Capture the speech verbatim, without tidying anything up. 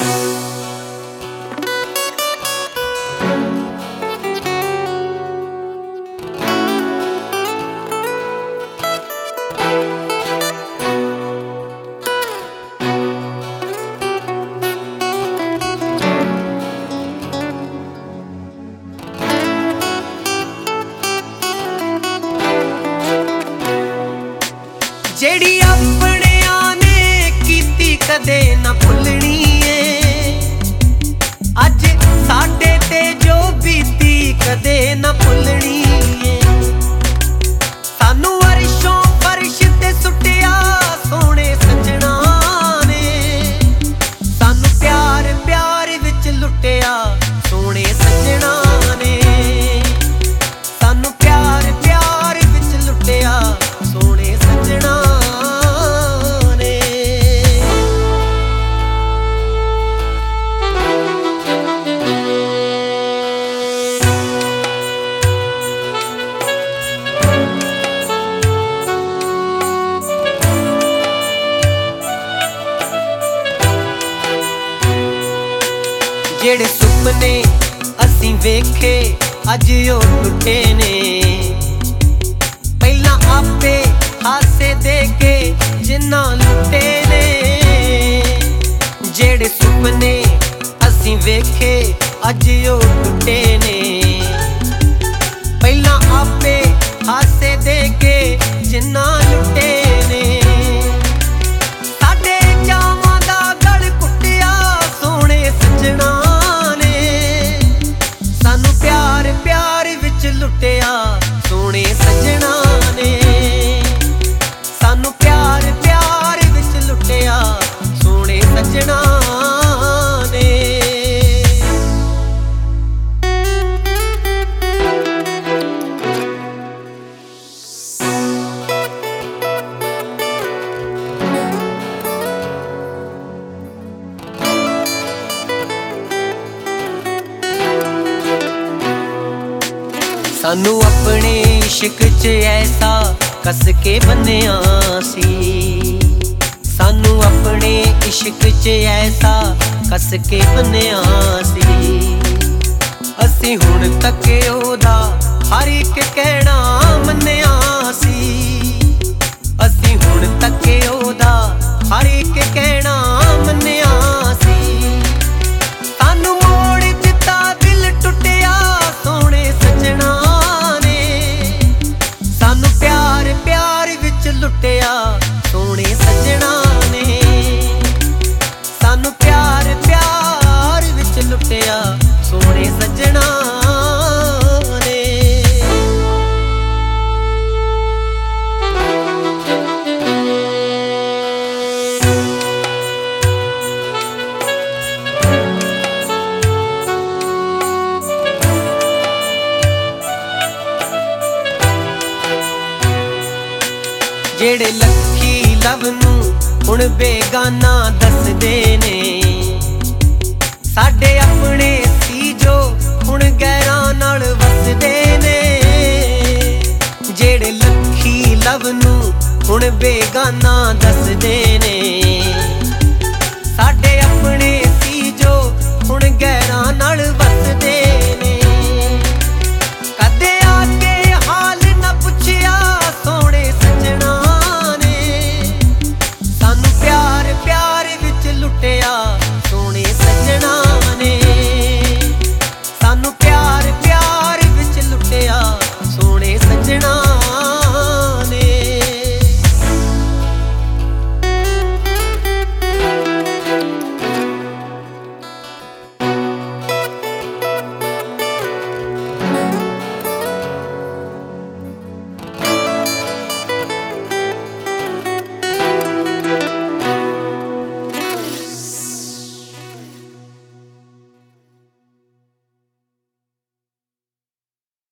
जेड़ी अपनियां ने कीती कदे ना भुलनी है, अज साडे ते जो बीती कदे ना भुलनी है। सानू अरशों फर्श ते सुटिया सोने सजना ने, सानू प्यार प्यार विच लुटिया सोने सजना ने, सानू प्यार प्यार विच लुटिया सोने सजना। जेड़े सुपने असीं वेखे अज ओ टुटे ने, पहला आपे हासे दे के जिन्ना लुटे ने। जेड़े सुपने असीं वेखे अज ओ टुटे ने, पहला आपे हासे दे के जिन्ना लुटे ने। साडे जावां दा गल कुटिया सोने सजना, लुटिया सोने सजना ने, सानू प्यार प्यार विच लुटिया सोने सजना ने। सानू अपने इश्क च ऐसा कस के बन्निया सी, सानू अपने इश्क च ऐसा कस के बन्निया सी। असीं हुण तक ओदा हर एक कहना मन्निया सी, असीं हुण तक ओदा हर एक कहना मन्निया सी। सानू मोड़ दिता दिल टुटिया सोने सजना, लुटिया सोने सजना ने, सानू प्यार प्यार विच लुटिया सोने सजना ने। जेड़े लखी लव नू हुण बेगाना